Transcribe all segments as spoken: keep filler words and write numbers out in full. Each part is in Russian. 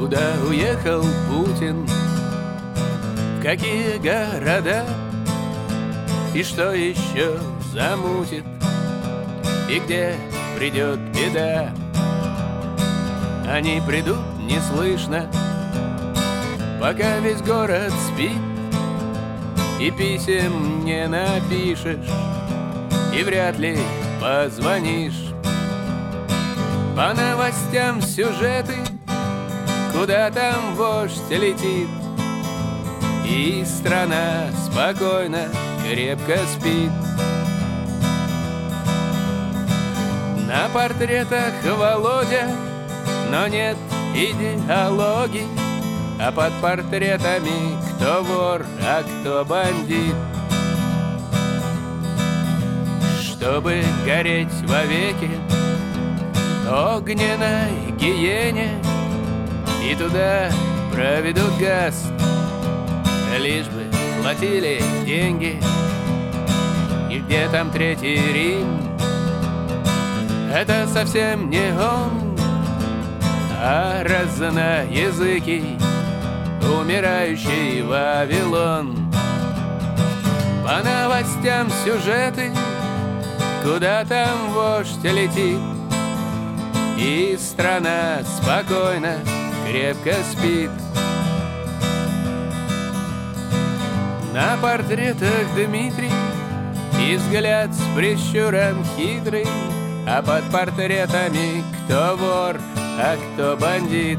Куда уехал Путин, в какие города, и что еще замутит, и где придет беда. Они придут неслышно, пока весь город спит, и писем не напишешь, и вряд ли позвонишь. По новостям сюжеты, куда там вождь летит, и страна спокойно, крепко спит. На портретах Володя, но нет идеологии, а под портретами кто вор, а кто бандит. Чтобы гореть вовеки огненной гиене, и туда проведут газ, лишь бы платили деньги. И где там Третий Рим? Это совсем не он, а разноязыкий умирающий Вавилон. По новостям сюжеты, куда там вождь летит, и страна спокойно, крепко спит. На портретах Дмитрий и взгляд с прищуром хитрый, а под портретами кто вор, а кто бандит.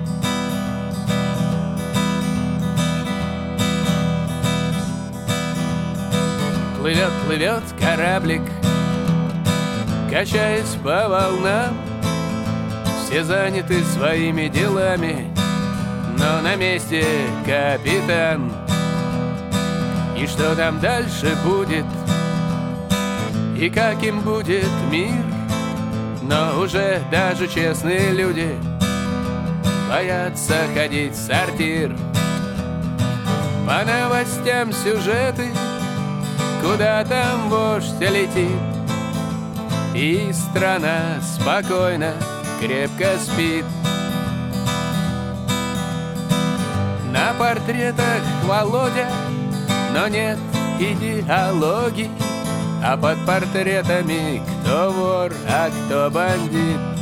Плывет, плывет кораблик, качаясь по волнам. Все заняты своими делами, но на месте капитан. И что там дальше будет, и каким будет мир, но уже даже честные люди боятся ходить в сортир. По новостям сюжеты, куда там вождь летит, и страна спокойно, крепко спит. На портретах Володя, но нет идеологии, а под портретами кто вор, а кто бандит.